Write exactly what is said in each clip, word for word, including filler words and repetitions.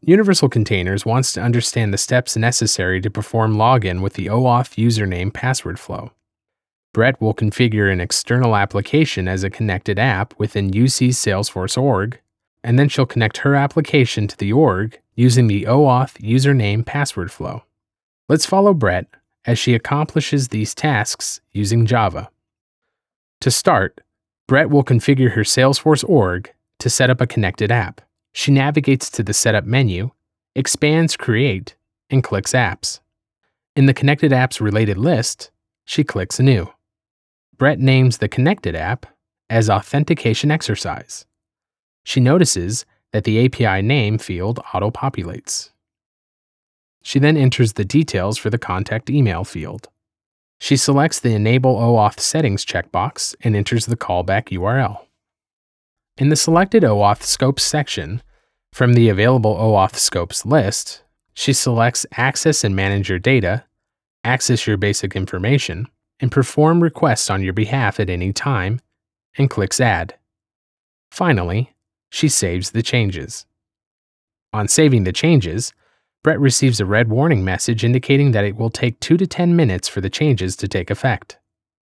Universal Containers wants to understand the steps necessary to perform login with the OAuth username password flow. Brett will configure an external application as a connected app within U C's Salesforce org, and then she'll connect her application to the org using the OAuth username password flow. Let's follow Brett as she accomplishes these tasks using Java. To start, Brett will configure her Salesforce org to set up a connected app. She navigates to the Setup menu, expands Create, and clicks Apps. In the Connected Apps related list, she clicks New. Brett names the connected app as Authentication Exercise. She notices that the A P I name field auto-populates. She then enters the details for the contact email field. She selects the Enable OAuth Settings checkbox and enters the callback U R L. In the selected OAuth Scopes section, from the available OAuth Scopes list, she selects Access and Manage Your Data, Access Your Basic Information, and Perform Requests on Your Behalf at any time, and clicks Add. Finally, she saves the changes. On saving the changes, Brett receives a red warning message indicating that it will take two to ten minutes for the changes to take effect.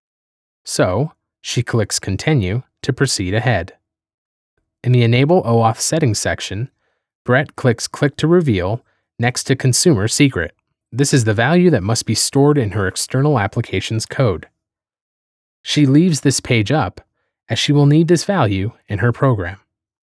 So, she clicks Continue to proceed ahead. In the Enable OAuth Settings section, Brett clicks Click to Reveal next to Consumer Secret. This is the value that must be stored in her external application's code. She leaves this page up as she will need this value in her program.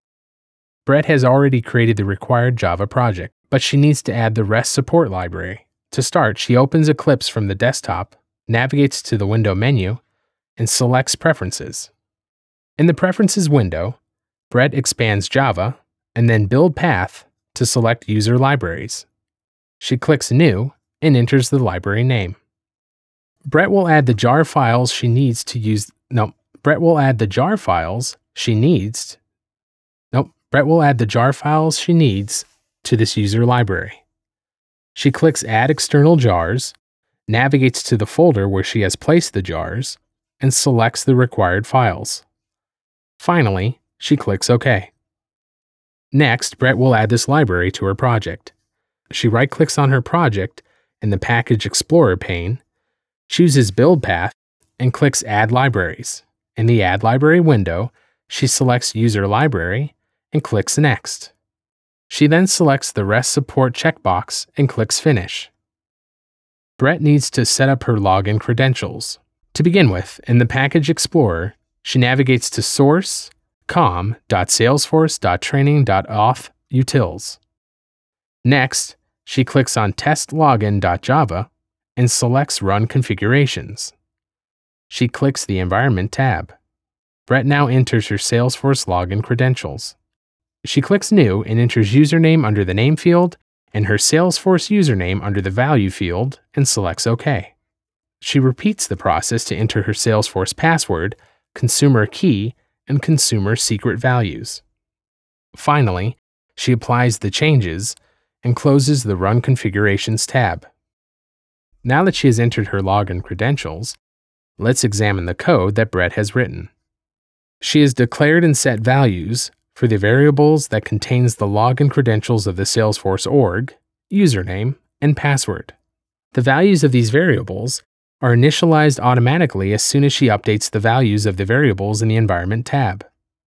Brett has already created the required Java project, but she needs to add the REST support library. To start, she opens Eclipse from the desktop, navigates to the window menu, and selects Preferences. In the Preferences window, Brett expands Java and then Build Path to select User Libraries. She clicks New and enters the library name. Brett will add the jar files she needs to use. No, Brett will add the jar files she needs. Nope, Brett will add the jar files she needs to this user library. She clicks Add External Jars, navigates to the folder where she has placed the jars, and selects the required files. Finally, she clicks OK. Next, Brett will add this library to her project. She right-clicks on her project in the Package Explorer pane, chooses Build Path, and clicks Add Libraries. In the Add Library window, she selects User Library and clicks Next. She then selects the REST Support checkbox and clicks Finish. Brett needs to set up her login credentials. To begin with, in the Package Explorer, she navigates to source com dot salesforce dot training dot auth utils. Next, she clicks on test login dot java and selects Run Configurations. She clicks the Environment tab. Brett now enters her Salesforce login credentials. She clicks New and enters username under the name field and her Salesforce username under the value field and selects OK. She repeats the process to enter her Salesforce password, consumer key, and consumer secret values. Finally, she applies the changes and closes the Run Configurations tab. Now that she has entered her login credentials, let's examine the code that Brett has written. She has declared and set values for the variables that contains the login credentials of the Salesforce org, username, and password. The values of these variables are initialized automatically as soon as she updates the values of the variables in the Environment tab.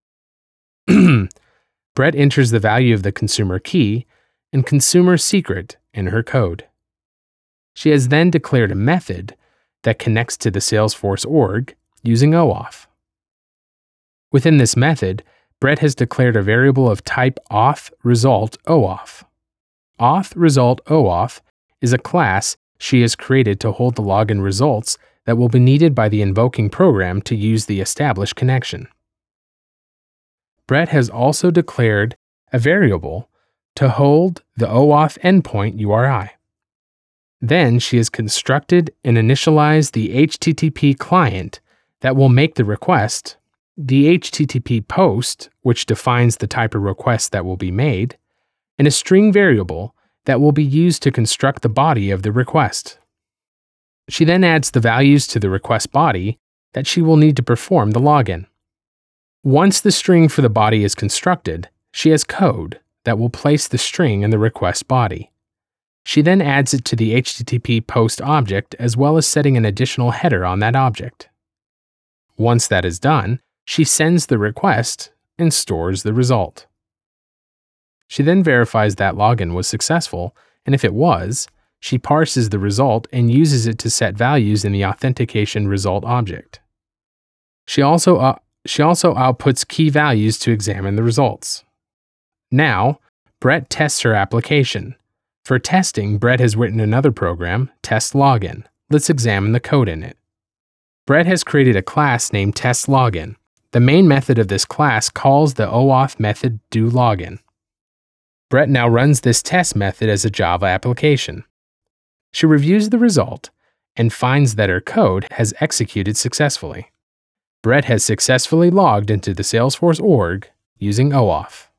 Brett enters the value of the consumer key and consumer secret in her code. She has then declared a method that connects to the Salesforce org using OAuth. Within this method, Brett has declared a variable of type auth result OAuth. Auth result OAuth is a class she has created to hold the login results that will be needed by the invoking program to use the established connection. Brett has also declared a variable to hold the OAuth endpoint U R I. Then she has constructed and initialized the H T T P client that will make the request, the H T T P post, which defines the type of request that will be made, and a string variable that will be used to construct the body of the request. She then adds the values to the request body that she will need to perform the login. Once the string for the body is constructed, she has code that will place the string in the request body. She then adds it to the H T T P post object as well as setting an additional header on that object. Once that is done, she sends the request and stores the result. She then verifies that login was successful, and if it was, she parses the result and uses it to set values in the authentication result object. She also, uh, she also outputs key values to examine the results. Now, Brett tests her application. For testing, Brett has written another program, TestLogin. Let's examine the code in it. Brett has created a class named TestLogin. The main method of this class calls the OAuth method doLogin. Brett now runs this test method as a Java application. She reviews the result and finds that her code has executed successfully. Brett has successfully logged into the Salesforce org using OAuth.